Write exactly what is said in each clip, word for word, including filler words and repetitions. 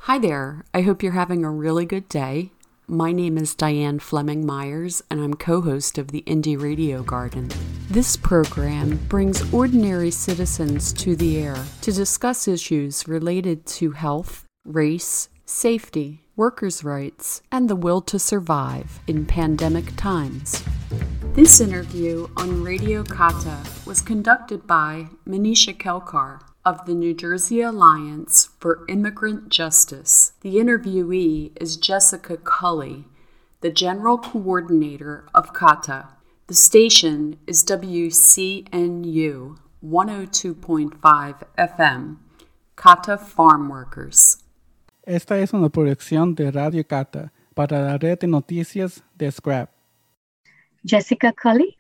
Hi there. I hope you're having a really good day. My name is Diane Fleming Myers, and I'm co-host of the Indie Radio Garden. This program brings ordinary citizens to the air to discuss issues related to health, race, safety, workers' rights, and the will to survive in pandemic times. This interview on Radio Kata was conducted by Manisha Kelkar of the New Jersey Alliance for Immigrant Justice. The interviewee is Jessica Cully, the General Coordinator of Kata. The station is W C N U one oh two point five F M, Kata Farm Workers. Esta es una producción de Radio Kata para la red de noticias de Scrap. Jessica Cully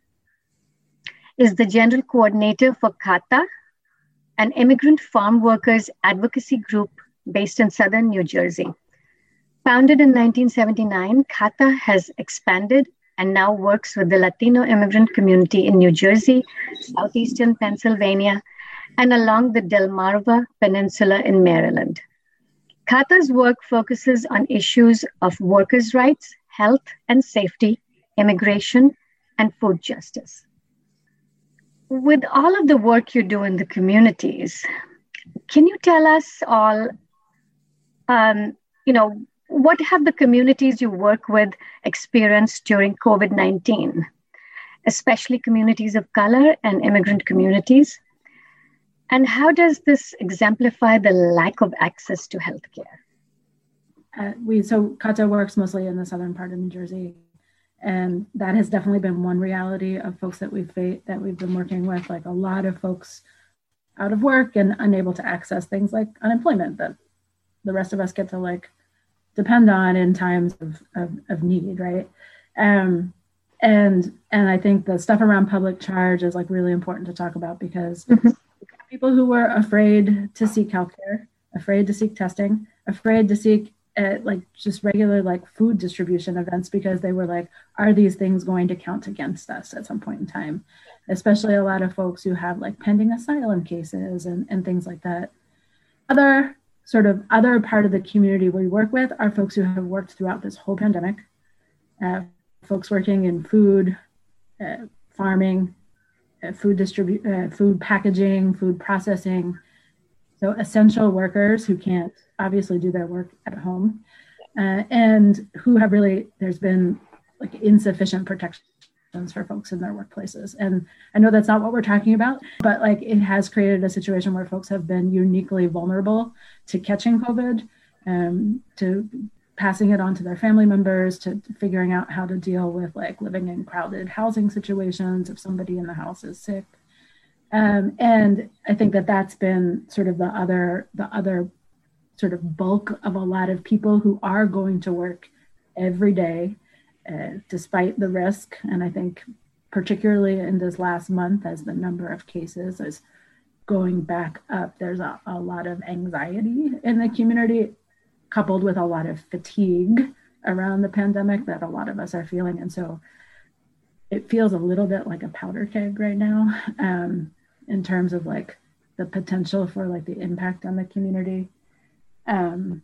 is the General Coordinator for Kata, an immigrant farm workers advocacy group based in southern New Jersey. Founded in nineteen seventy-nine, Kata has expanded and now works with the Latino immigrant community in New Jersey, southeastern Pennsylvania, and along the Delmarva Peninsula in Maryland. Kata's work focuses on issues of workers' rights, health and safety, immigration, and food justice. With all of the work you do in the communities, can you tell us all, um, you know, what have the communities you work with experienced during COVID nineteen, especially communities of color and immigrant communities? And how does this exemplify the lack of access to healthcare? Uh, we so Kata works mostly in the southern part of New Jersey. And that has definitely been one reality of folks that we've that we've been working with, like a lot of folks out of work and unable to access things like unemployment that the rest of us get to like depend on in times of, of, of need, right? Um, and and I think the stuff around public charge is like really important to talk about because mm-hmm. people who were afraid to seek healthcare, afraid to seek testing, afraid to seek at like just regular like food distribution events because they were like, are these things going to count against us at some point in time? Especially a lot of folks who have like pending asylum cases and, and things like that. Other sort of other part of the community we work with are folks who have worked throughout this whole pandemic. Uh, folks working in food, uh, farming, uh, food distribu- uh, food packaging, food processing. So essential workers who can't obviously do their work at home uh, and who have really, there's been like insufficient protections for folks in their workplaces. And I know that's not what we're talking about, but like it has created a situation where folks have been uniquely vulnerable to catching COVID, um, to passing it on to their family members, to, to figuring out how to deal with like living in crowded housing situations if somebody in the house is sick. Um, and I think that that's been sort of the other, the other sort of bulk of a lot of people who are going to work every day, uh, despite the risk. And I think particularly in this last month, as the number of cases is going back up, there's a, a lot of anxiety in the community, coupled with a lot of fatigue around the pandemic that a lot of us are feeling. And so it feels a little bit like a powder keg right now. Um, in terms of like the potential for like the impact on the community. Um,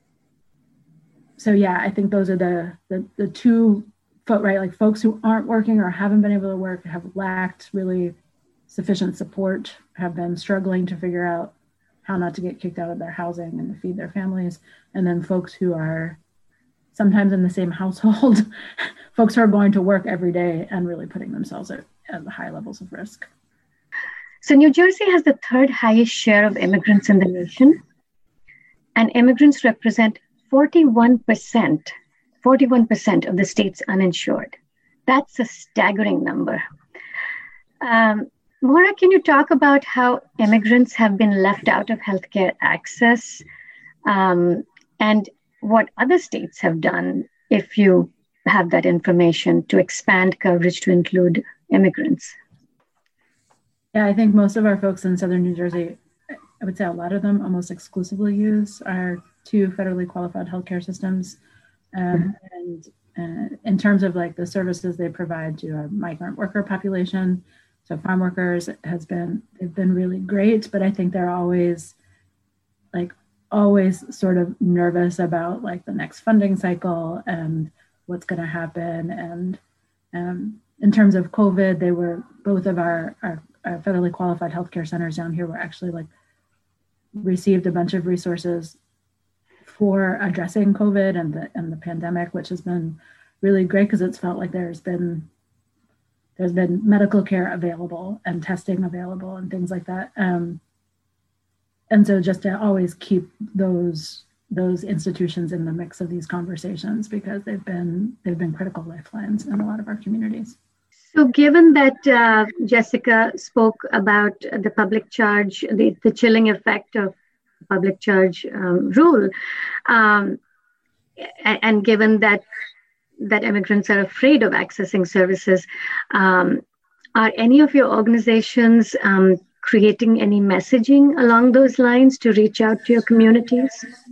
so yeah, I think those are the, the, the two, foot right, like folks who aren't working or haven't been able to work, have lacked really sufficient support, have been struggling to figure out how not to get kicked out of their housing and to feed their families. And then folks who are sometimes in the same household, folks who are going to work every day and really putting themselves at, at high levels of risk. So New Jersey has the third highest share of immigrants in the nation, and immigrants represent forty-one percent, forty-one percent of the state's uninsured. That's a staggering number. Um, Maura, can you talk about how immigrants have been left out of healthcare access um, and what other states have done, if you have that information, to expand coverage to include immigrants? Yeah, I think most of our folks in southern New Jersey, I would say a lot of them almost exclusively use our two federally qualified healthcare systems. Um, mm-hmm. And uh, in terms of like the services they provide to our migrant worker population, so farm workers has been, they've been really great, but I think they're always like always sort of nervous about like the next funding cycle and what's going to happen. And um, in terms of COVID, they were both of our, our, our federally qualified healthcare centers down here were actually like received a bunch of resources for addressing COVID and the and the pandemic, which has been really great because it's felt like there's been there's been medical care available and testing available and things like that. Um, and so just to always keep those those institutions in the mix of these conversations because they've been they've been critical lifelines in a lot of our communities. So given that uh, Jessica spoke about the public charge, the, the chilling effect of public charge um, rule, um, and, and given that that immigrants are afraid of accessing services, um, are any of your organizations um, creating any messaging along those lines to reach out to your communities?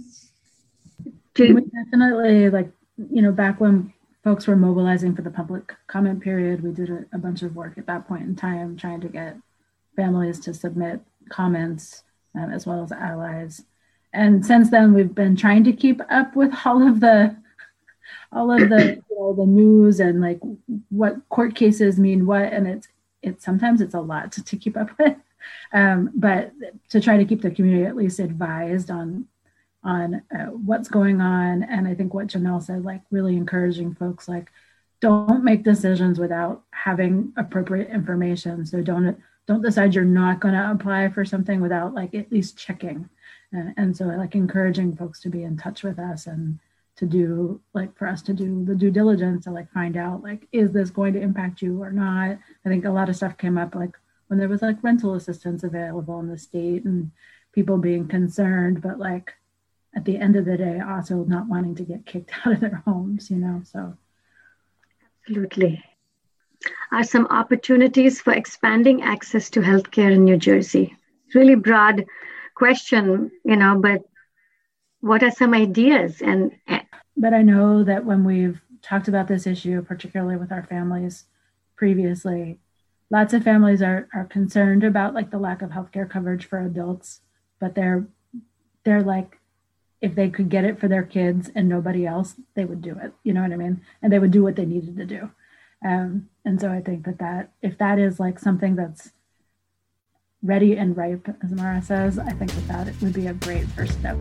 To- we definitely, like, you know, back when folks were mobilizing for the public comment period, we did a, a bunch of work at that point in time trying to get families to submit comments um, as well as allies. And since then, we've been trying to keep up with all of the all of the you know, the news and like what court cases mean what, and it's it's sometimes it's a lot to, to keep up with, um, but to try to keep the community at least advised on on uh, what's going on. And I think what Janelle said, like really encouraging folks, like don't make decisions without having appropriate information. So don't don't decide you're not going to apply for something without like at least checking. Uh, and so like encouraging folks to be in touch with us and to do like for us to do the due diligence to like find out like, is this going to impact you or not? I think a lot of stuff came up like when there was like rental assistance available in the state and people being concerned, but like at the end of the day, also not wanting to get kicked out of their homes, you know, so. Absolutely. Are some opportunities for expanding access to healthcare in New Jersey? Really broad question, you know, but what are some ideas? And But I know that when we've talked about this issue, particularly with our families previously, lots of families are, are concerned about like the lack of healthcare coverage for adults, but they're they're like, if they could get it for their kids and nobody else, they would do it. You know what I mean? And they would do what they needed to do. Um, and so I think that, that if that is like something that's ready and ripe, as Mara says, I think that that would be a great first step.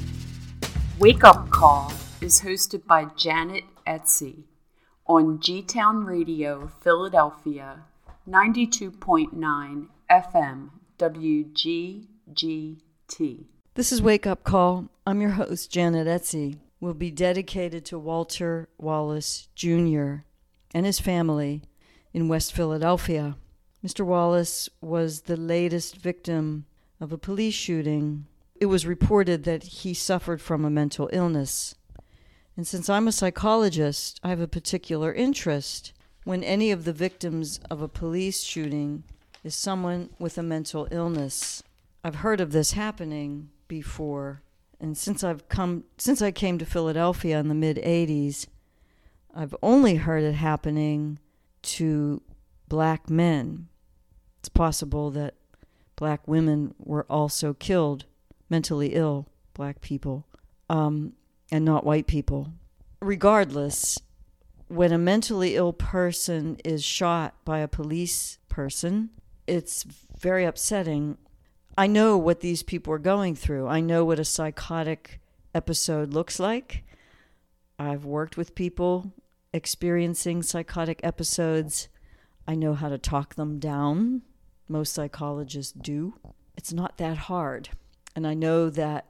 Wake Up Call is hosted by Janet Etsy on G-Town Radio, Philadelphia, ninety-two point nine F M, W G G T. This is Wake Up Call. I'm your host, Janet Etsy. Will be dedicated to Walter Wallace Junior and his family in West Philadelphia. Mister Wallace was the latest victim of a police shooting. It was reported that he suffered from a mental illness. And since I'm a psychologist, I have a particular interest when any of the victims of a police shooting is someone with a mental illness. I've heard of this happening before, and since I've come since I came to Philadelphia in the mid eighties, I've only heard it happening to black men. It's possible that black women were also killed, mentally ill black people, um, and not white people. Regardless, when a mentally ill person is shot by a police person, it's very upsetting. I know what these people are going through. I know what a psychotic episode looks like. I've worked with people experiencing psychotic episodes. I know how to talk them down. Most psychologists do. It's not that hard. And I know that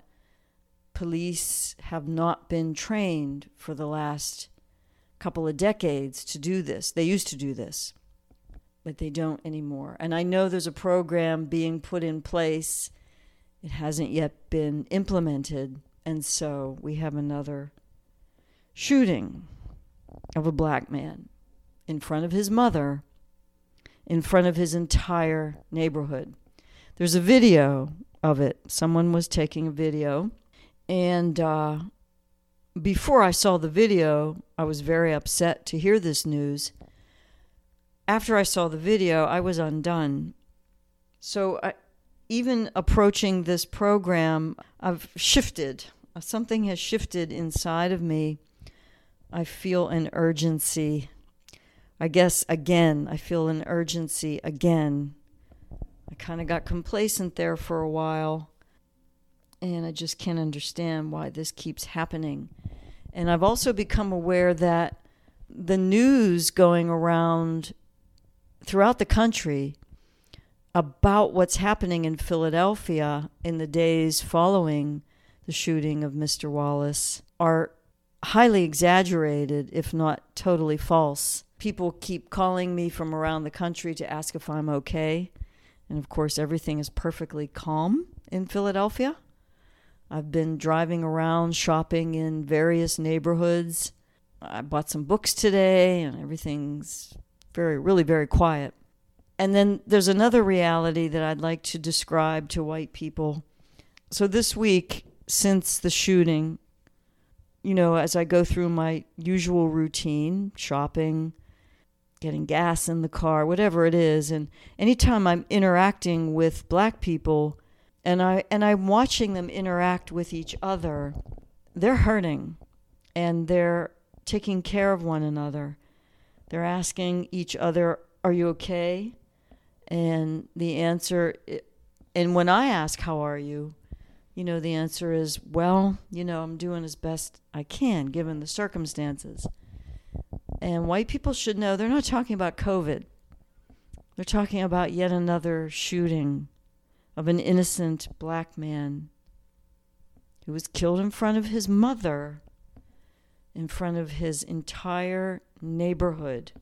police have not been trained for the last couple of decades to do this. They used to do this, but they don't anymore. And I know there's a program being put in place. It hasn't yet been implemented. And so we have another shooting of a black man in front of his mother, in front of his entire neighborhood. There's a video of it. Someone was taking a video. And uh, before I saw the video, I was very upset to hear this news. After I saw the video, I was undone. So I, even approaching this program, I've shifted. Something has shifted inside of me. I feel an urgency. I guess, again, I feel an urgency again. I kind of got complacent there for a while, and I just can't understand why this keeps happening. And I've also become aware that the news going around throughout the country about what's happening in Philadelphia in the days following the shooting of Mister Wallace are highly exaggerated, if not totally false. People keep calling me from around the country to ask if I'm okay. And of course, everything is perfectly calm in Philadelphia. I've been driving around shopping in various neighborhoods. I bought some books today, and everything's very, really very quiet. And then there's another reality that I'd like to describe to white people. So this week, since the shooting, you know, as I go through my usual routine, shopping, getting gas in the car, whatever it is, and anytime I'm interacting with black people and I and I'm watching them interact with each other, they're hurting and they're taking care of one another. They're asking each other, "Are you okay?" And the answer, and when I ask, "How are you?" you know, the answer is, "Well, you know, I'm doing as best I can given the circumstances." And white people should know they're not talking about COVID. They're talking about yet another shooting of an innocent black man who was killed in front of his mother, in front of his entire neighborhood.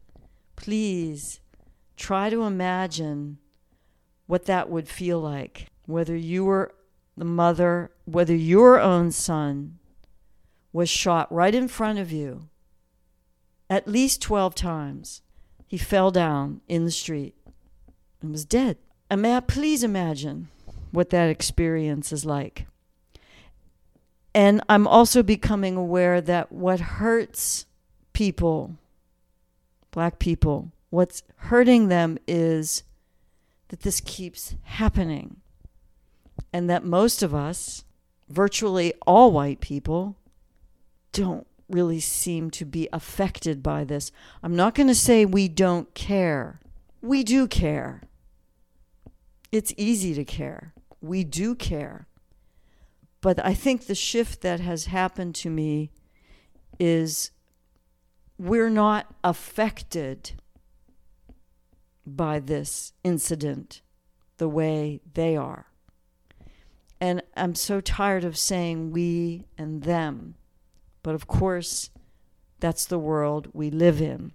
Please try to imagine what that would feel like, whether you were the mother, whether your own son was shot right in front of you at least twelve times. He fell down in the street and was dead. And may I please imagine what that experience is like. And I'm also becoming aware that what hurts people, black people, what's hurting them is that this keeps happening. And that most of us, virtually all white people, don't really seem to be affected by this. I'm not going to say we don't care. We do care. It's easy to care. We do care. But I think the shift that has happened to me is we're not affected by this incident the way they are. And I'm so tired of saying we and them. But of course, that's the world we live in.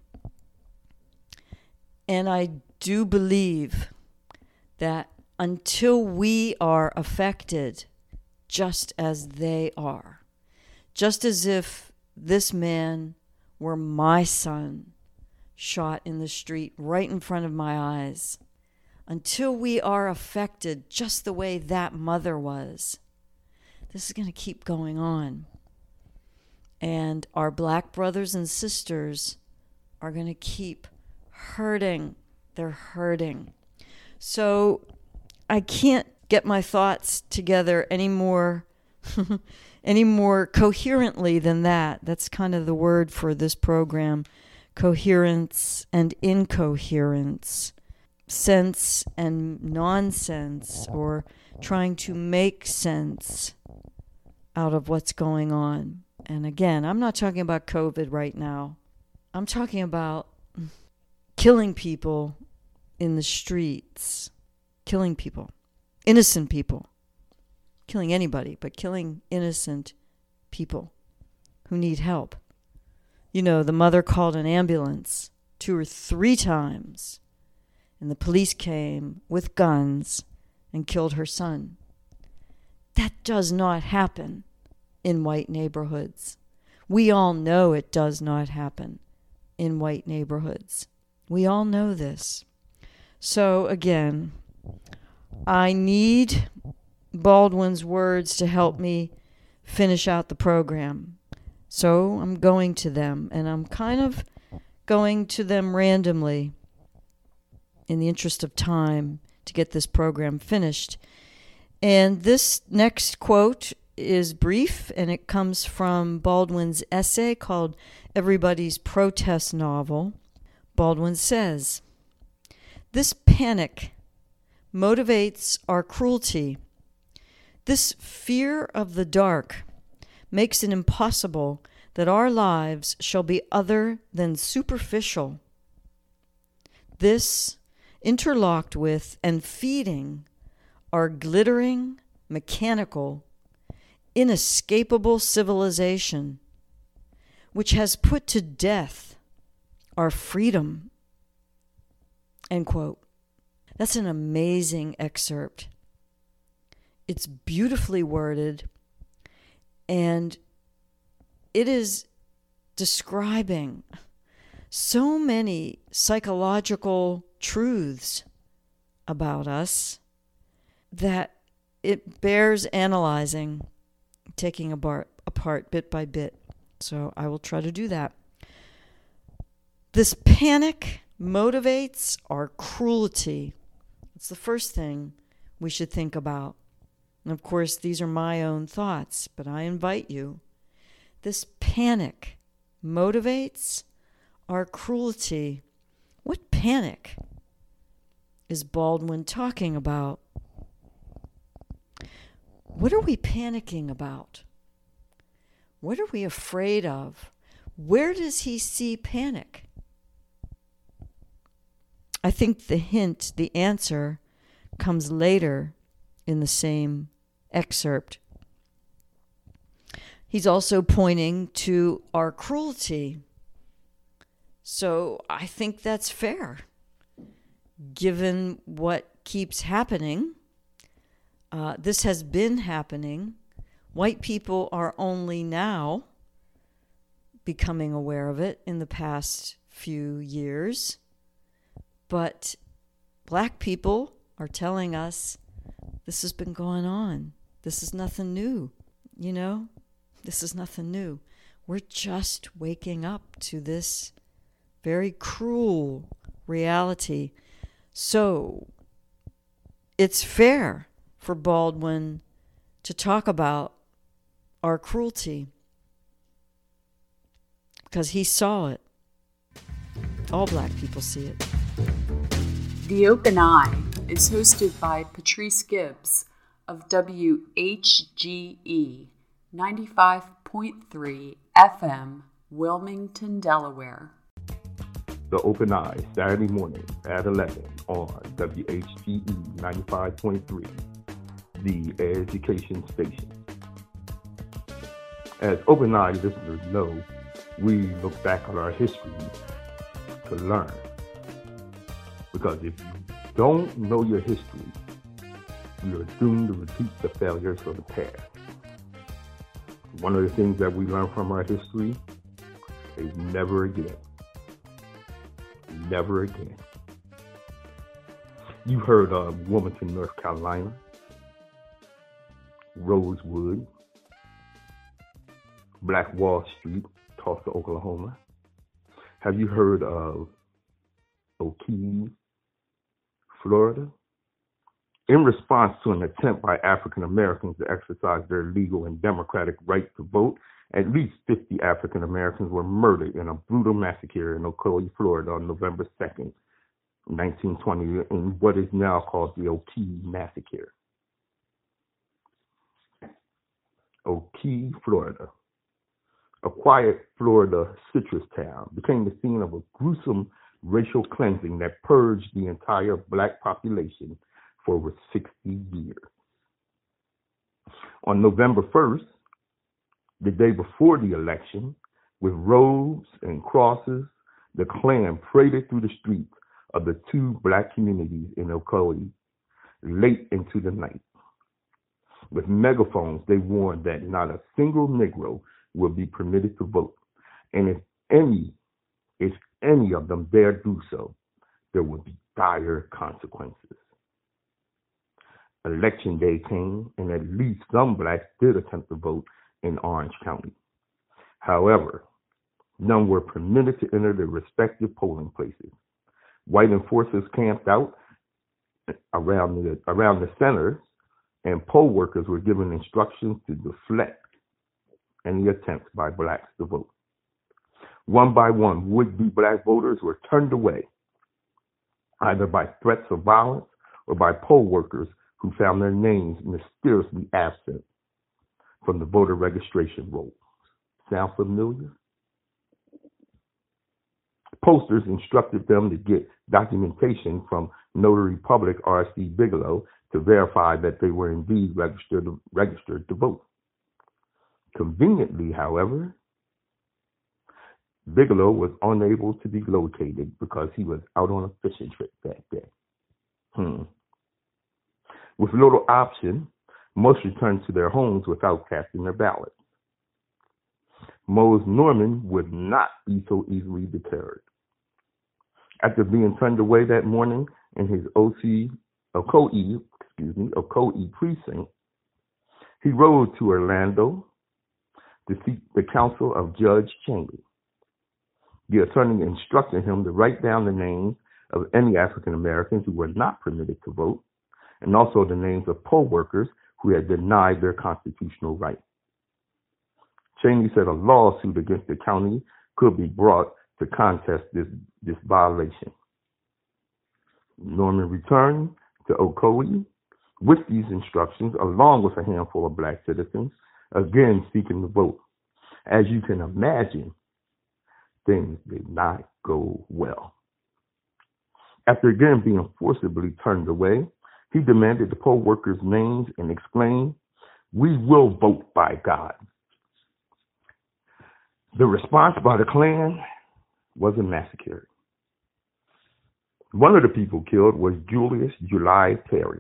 And I do believe that until we are affected just as they are, just as if this man were my son shot in the street right in front of my eyes, until we are affected just the way that mother was, this is going to keep going on. And our black brothers and sisters are going to keep hurting. They're hurting. So I can't get my thoughts together any more, any more coherently than that. That's kind of the word for this program. Coherence and incoherence. Sense and nonsense, or trying to make sense out of what's going on. And again, I'm not talking about COVID right now. I'm talking about killing people in the streets. Killing people. Innocent people. Killing anybody, but killing innocent people who need help. You know, the mother called an ambulance two or three times, and the police came with guns and killed her son. That does not happen in white neighborhoods. We all know it does not happen in white neighborhoods. We all know this. So again, I need Baldwin's words to help me finish out the program. So I'm going to them, and I'm kind of going to them randomly in the interest of time to get this program finished. And this next quote is brief, and it comes from Baldwin's essay called Everybody's Protest Novel. Baldwin says, "This panic motivates our cruelty. This fear of the dark makes it impossible that our lives shall be other than superficial. This, interlocked with and feeding our glittering, mechanical, inescapable civilization, which has put to death our freedom." End quote. That's an amazing excerpt. It's beautifully worded, and it is describing so many psychological truths about us that it bears analyzing, taking apart, apart bit by bit. So I will try to do that. This panic motivates our cruelty. It's the first thing we should think about. And of course, these are my own thoughts, but I invite you. This panic motivates our cruelty. What panic is Baldwin talking about? What are we panicking about? What are we afraid of? Where does he see panic? I think the hint, the answer, comes later in the same excerpt. He's also pointing to our cruelty. So I think that's fair, given what keeps happening. Uh, this has been happening. White people are only now becoming aware of it in the past few years. But black people are telling us this has been going on. This is nothing new, you know? This is nothing new. We're just waking up to this very cruel reality. So it's fair for Baldwin to talk about our cruelty because he saw it. All black people see it. The Open Eye is hosted by Patrice Gibbs of W H G E ninety-five point three F M, Wilmington, Delaware. The Open Eye, Saturday morning at eleven on W H G E ninety-five point three, the education station. As Open Eye listeners know, we look back on our history to learn. Because if you don't know your history, you are doomed to repeat the failures of the past. One of the things that we learn from our history is never again. Never again. You heard of Wilmington, North Carolina, Rosewood, Black Wall Street, Tulsa, Oklahoma. Have you heard of O'Keefe, Florida? In response to an attempt by African Americans to exercise their legal and democratic right to vote, at least fifty African Americans were murdered in a brutal massacre in Ocoee, Florida on November second, nineteen twenty, in what is now called the O'Keefe Massacre. O'Keefe, Florida. A quiet Florida citrus town became the scene of a gruesome racial cleansing that purged the entire black population for over sixty years. On November first, the day before the election, with robes and crosses, the Klan paraded through the streets of the two black communities in Ocoee late into the night. With megaphones, they warned that not a single Negro would be permitted to vote, and if any, if any of them dare do so, there would be dire consequences. Election day came, and at least some blacks did attempt to vote in Orange County. However, none were permitted to enter their respective polling places. White enforcers camped out around the around the centers and poll workers were given instructions to deflect any attempts by blacks to vote. One by one, would-be black voters were turned away, either by threats of violence or by poll workers who found their names mysteriously absent from the voter registration rolls. Sound familiar? Posters instructed them to get documentation from Notary Public R C Bigelow to verify that they were indeed registered, registered to vote. Conveniently, however, Bigelow was unable to be located because he was out on a fishing trip that day. Hmm. With little option, most returned to their homes without casting their ballots. Mose Norman would not be so easily deterred. After being turned away that morning in his O C, Ocoee, excuse me, Ocoee precinct, he rode to Orlando to seek the counsel of Judge Cheney. The attorney instructed him to write down the names of any African Americans who were not permitted to vote, and also the names of poll workers who had denied their constitutional right. Cheney said a lawsuit against the county could be brought to contest this, this violation. Norman returned to Ocoee with these instructions, along with a handful of black citizens, again seeking to vote. As you can imagine, things did not go well. After again being forcibly turned away, he demanded the poll workers' names and exclaimed, "We will vote by God." The response by the Klan was a massacre. One of the people killed was Julius July Perry.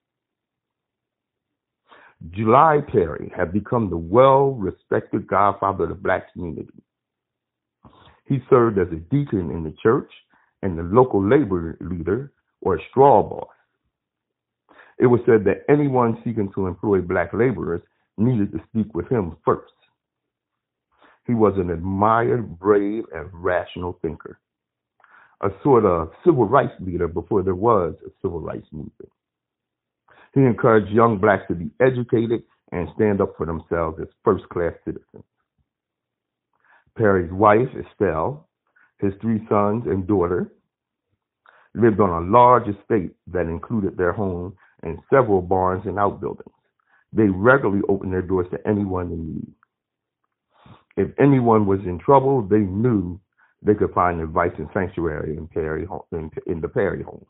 July Perry had become the well-respected godfather of the black community. He served as a deacon in the church and the local labor leader or straw boss. It was said that anyone seeking to employ black laborers needed to speak with him first. He was an admired, brave, and rational thinker, a sort of civil rights leader before there was a civil rights movement. He encouraged young blacks to be educated and stand up for themselves as first-class citizens. Perry's wife, Estelle, his three sons and daughter, lived on a large estate that included their home and several barns and outbuildings. They regularly opened their doors to anyone in need. If anyone was in trouble, they knew they could find advice and sanctuary in, Perry, in, in the Perry home.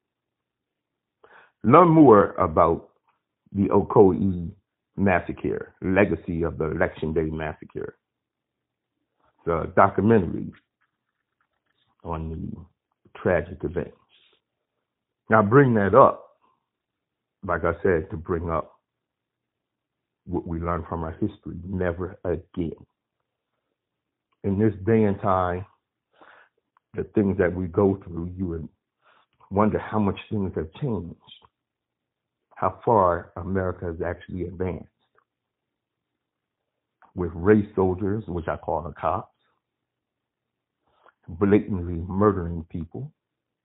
Learn more about the Ocoee massacre, legacy of the Election Day massacre. It's a documentary on the tragic events. Now, I bring that up, like I said, to bring up what we learned from our history. Never again. In this day and time, the things that we go through, you would wonder how much things have changed, how far America has actually advanced. With race soldiers, which I call the cops, blatantly murdering people,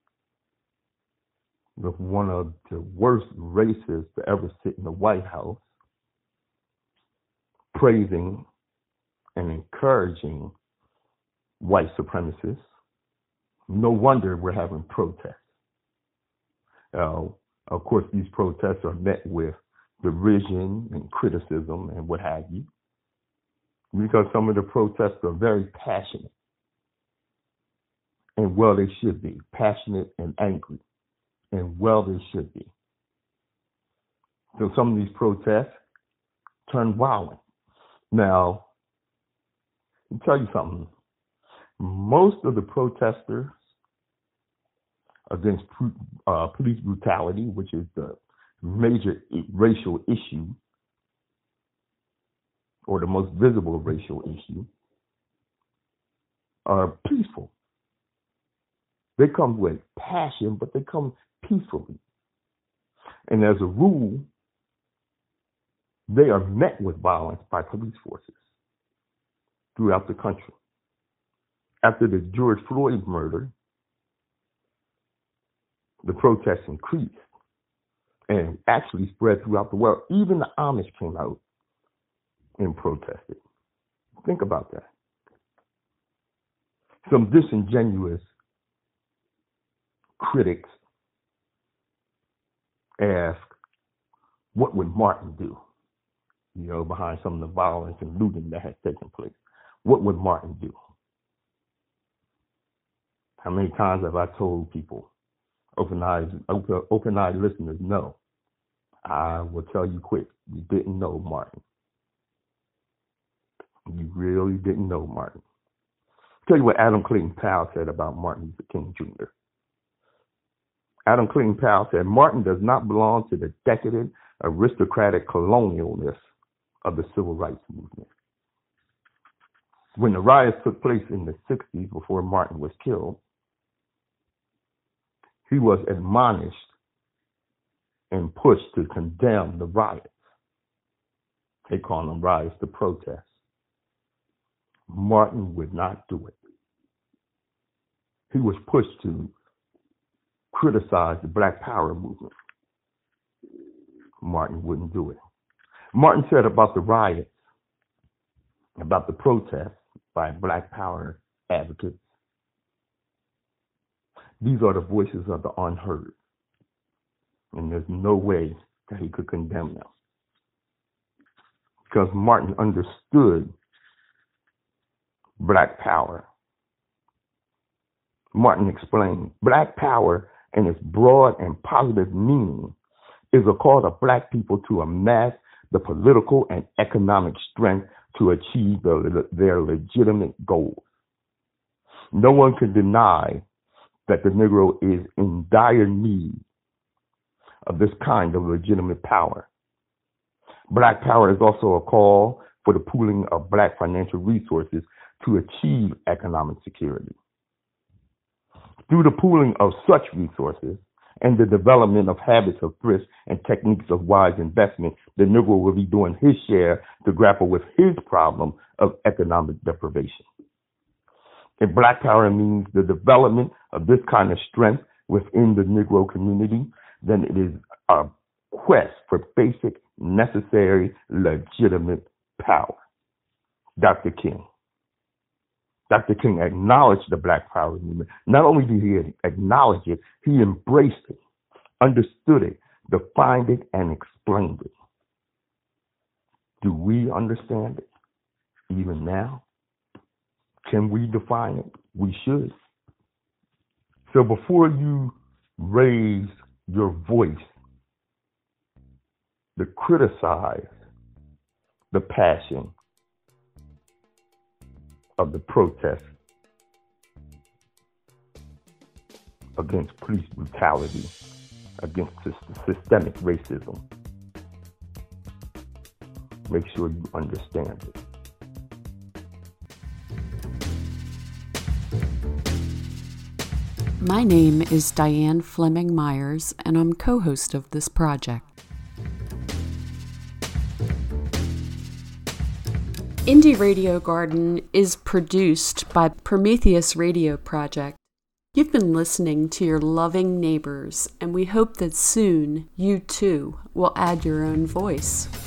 with one of the worst racists to ever sit in the White House, praising and encouraging white supremacists. No wonder we're having protests. Uh, of course, these protests are met with derision and criticism and what have you, because some of the protests are very passionate. And well, they should be. Passionate and angry. And well, they should be. So some of these protests turn violent. Now, I'll tell you something. Most of the protesters against uh, police brutality, which is the major racial issue, or the most visible racial issue, are peaceful. They come with passion, but they come peacefully. And as a rule, they are met with violence by police forces throughout the country. After the George Floyd murder, the protests increased. and actually spread throughout the world. Even the Amish came out and protested. Think about that. Some disingenuous critics ask, what would Martin do? You know, behind some of the violence and looting that has taken place. What would Martin do? How many times have I told people, open-eyed, open, open-eyed listeners, no. I will tell you quick, you didn't know Martin. You really didn't know Martin. I'll tell you what Adam Clayton Powell said about Martin Luther King Junior Adam Clayton Powell said, Martin does not belong to the decadent, aristocratic colonialness of the civil rights movement. When the riots took place in the sixties, before Martin was killed, he was admonished and pushed to condemn the riots. They call them riots to protest. Martin would not do it. He was pushed to criticize the Black Power movement. Martin wouldn't do it. Martin said about the riots, about the protests by Black Power advocates, these are the voices of the unheard, and there's no way that he could condemn them. Because Martin understood Black Power. Martin explained, Black Power and its broad and positive meaning is a call to Black people to amass the political and economic strength to achieve the, their legitimate goals. No one can deny that the Negro is in dire need of this kind of legitimate power. Black Power is also a call for the pooling of Black financial resources to achieve economic security. Through the pooling of such resources and the development of habits of thrift and techniques of wise investment, the Negro will be doing his share to grapple with his problem of economic deprivation. If Black Power means the development of this kind of strength within the Negro community, then it is a quest for basic, necessary, legitimate power. Doctor King. Doctor King acknowledged the Black Power movement. Not only did he acknowledge it, he embraced it, understood it, defined it, and explained it. Do we understand it even now? Can we define it? We should. So before you raise your voice to criticize the passion of the protest against police brutality, against systemic racism, make sure you understand it. My name is Diane Fleming Myers, and I'm co-host of this project. Indie Radio Garden is produced by Prometheus Radio Project. You've been listening to your loving neighbors, and we hope that soon you too will add your own voice.